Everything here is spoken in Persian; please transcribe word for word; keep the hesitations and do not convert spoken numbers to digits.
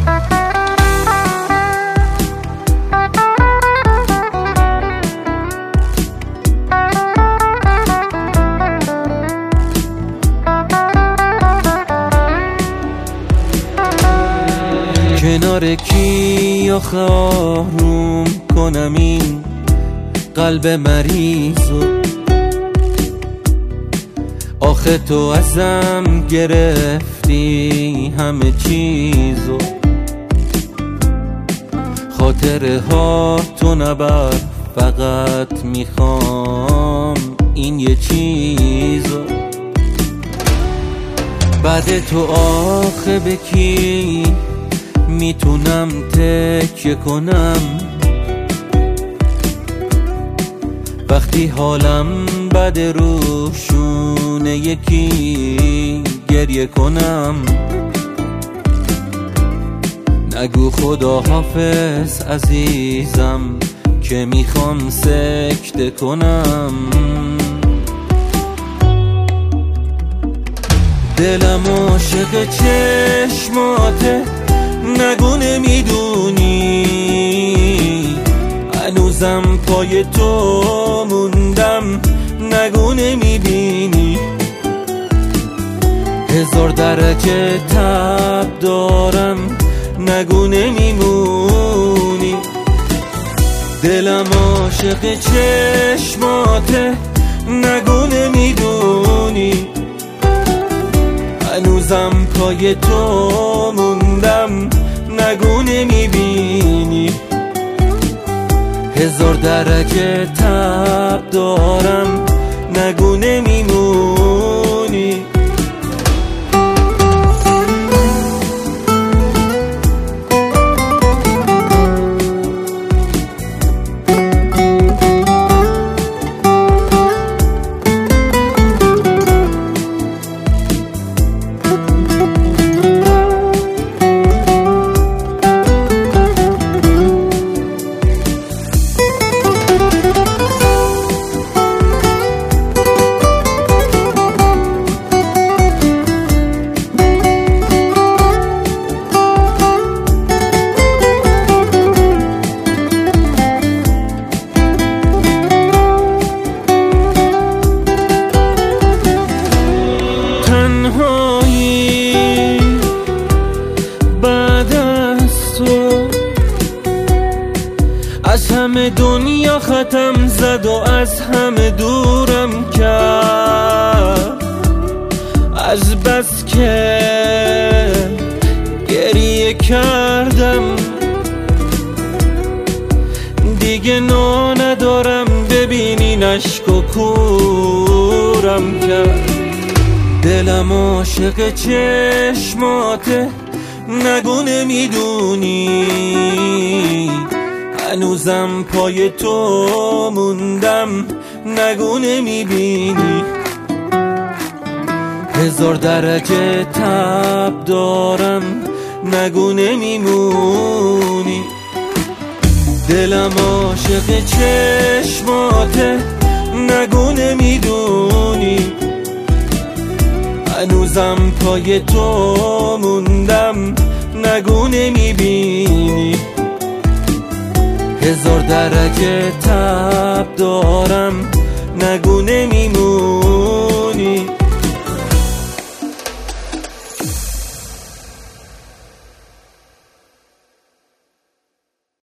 کنار کی آخه آروم کنم این قلب مریضو؟ آخه تو ازم گرفتی همه چیزو، خاطره ها تو نبر، فقط میخوام این یه چیزو. بعد تو آخه به کی میتونم تکیه کنم وقتی حالم بد روشونه یکی گریه کنم؟ نگو خدا حافظ عزیزم که میخوام سکته کنم. دلم عاشق چشماته، نگو نمیدونی هنوزم پای تو موندم، نگو نمیبینی هزار درجه تب دارم، نگو نمیمونی. دلم عاشق چشماته، نگو نمیدونی هنوزم پای تو موندم، نگو نمیبینی هزار درجه تب دارم، نگو نمیمونی. از همه دنیا ختم زد و از همه دورم کرد، از بس که گریه کردم دیگه نا ندارم، ببینین اشک و کورم کرد. دلم عاشق چشماته، نگو نمیدونی هنوزم پای تو موندم، نگو نمیبینی هزار درجه تب دارم، نگو نمیمونی. دلم عاشق چشماته، نگو نمیدونی هنوزم پای تو موندم، نگو نمیبینی هزار درجه تب دارم، نگو نمیمونی.